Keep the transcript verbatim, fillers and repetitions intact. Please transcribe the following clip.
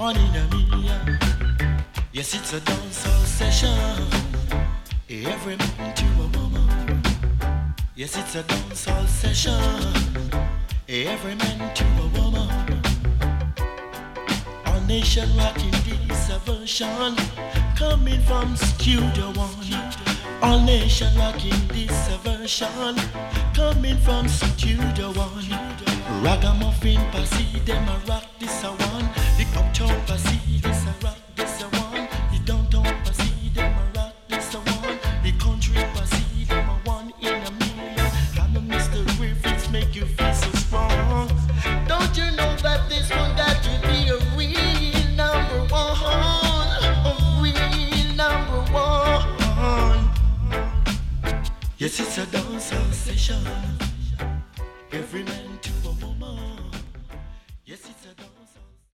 one in a million. Yes, it's a dancehall session. Every man to a woman. Yes, it's a dancehall session. Every man to a woman. All nation rocking this version. Coming from Studio One. All nation rocking this version. Coming from Studio One. Ragamuffin posse, them a rock this a one. The uptown posse, this a rock this a one. The downtown posse, them a rock this a one. The country posse, them a one in a million. Come on, Mister Griffiths, make you feel so strong. Don't you know that this one got to be a real number one? A real number one. Yes, it's a dancehall session. Every man